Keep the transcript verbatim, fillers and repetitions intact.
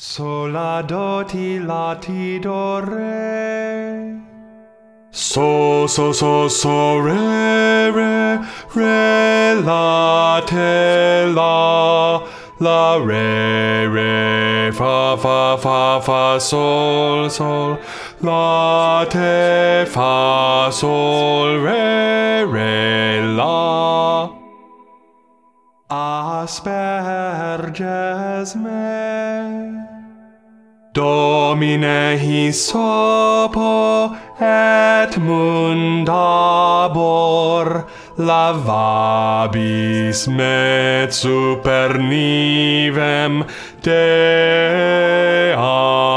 Sol la do ti la ti do re. So so so so re re re la te la la re re fa fa fa fa sol sol la te fa sol re re la. Asperges me, Domine hyssopo et mundabor lavabis me super nivem Dea.